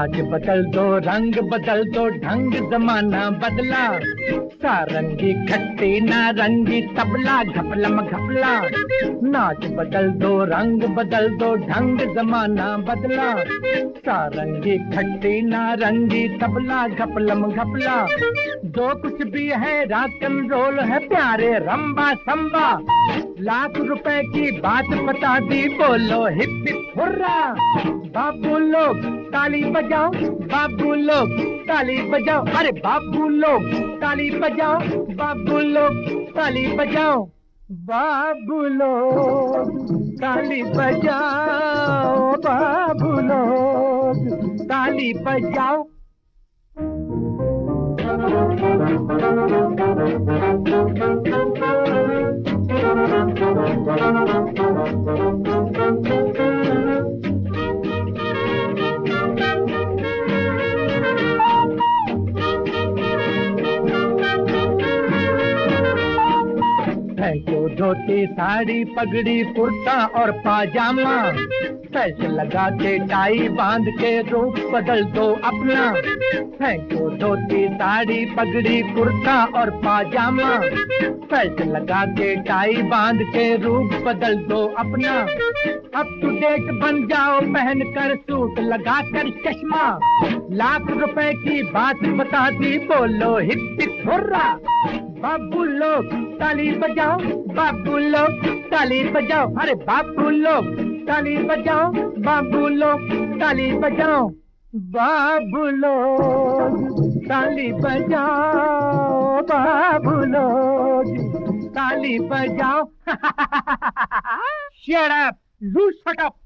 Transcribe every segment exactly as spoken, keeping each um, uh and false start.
नाच बदल दो, रंग बदल दो, ढंग जमाना बदला। सारंगी खट्टी नारंगी तबला घपलम घपला। नाच बदल दो, रंग बदल दो, ढंग जमाना बदला। सारंगी खट्टी नारंगी तबला घपलम घपला। जो कुछ भी है रॉक एंड रोल है प्यारे रंबा संबा। लाख रुपए की बात बता दी, बोलो हिप हिप हुर्रा। बाबू लोग ताली बजाओ, बाबू लोग ताली बजाओ, अरे बाबू लोग ताली बजाओ, बाबू लोग ताली बजाओ। बाबू लोग ताली बजाओ, बाबू लोग ताली बजाओ। धोती साड़ी पगड़ी कुर्ता और पाजामा। फैस लगा के टाई बांध के रूप बदल दो अपना। फेंको धोती साड़ी पगड़ी कुर्ता और पाजामा। फैस लगा के टाई बांध के रूप बदल दो अपना। अप टू डेट बन जाओ पहन कर सूट लगा कर चश्मा। लाख रुपए की बात बता दी, बोलो हिप हिप हुर्रा। बाबू लोग ताली बजाओ, बाबू लोग ताली बजाओ, अरे बाबू लोग ताली बजाओ, बाबू लोग ताली बजाओ। बाबू लोग ताली बजाओ, बाबू लोग ताली बजाओ। Shut up, you shut up.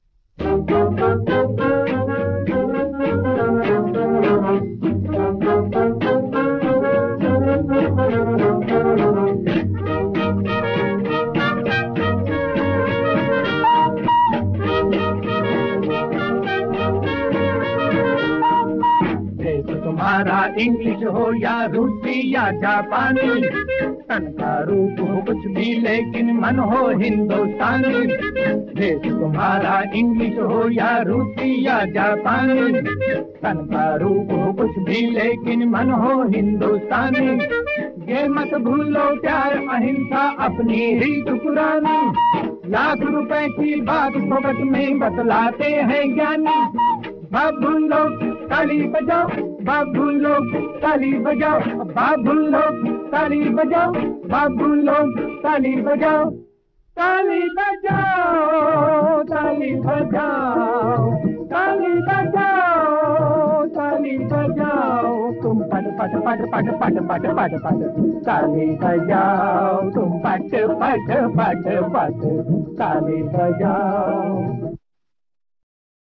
तुम्हारा इंग्लिश हो या रूसी या जापानी। तन का रूप हो कुछ भी लेकिन मन हो हिंदुस्तानी। देश तुम्हारा इंग्लिश हो या रूसी या जापानी। तन का रूप हो कुछ भी लेकिन मन हो हिंदुस्तानी। ये मत भूलो प्यार अहिंसा अपनी रीत पुरानी। लाख रुपए की बात फोकट में बतलाते हैं ज्ञानी। बाबू लोग ताली बजाओ, बाबू लोग ताली बजाओ, बाबू लोग ताली बजाओ, बाबू लोग ताली बजाओ। ताली बजाओ, ताली बजाओ, ताली बजाओ, ताली बजाओ। तुम पट पट पट पट पट पट पट पट ताली बजाओ। तुम पट पट पट पट ताली बजाओ।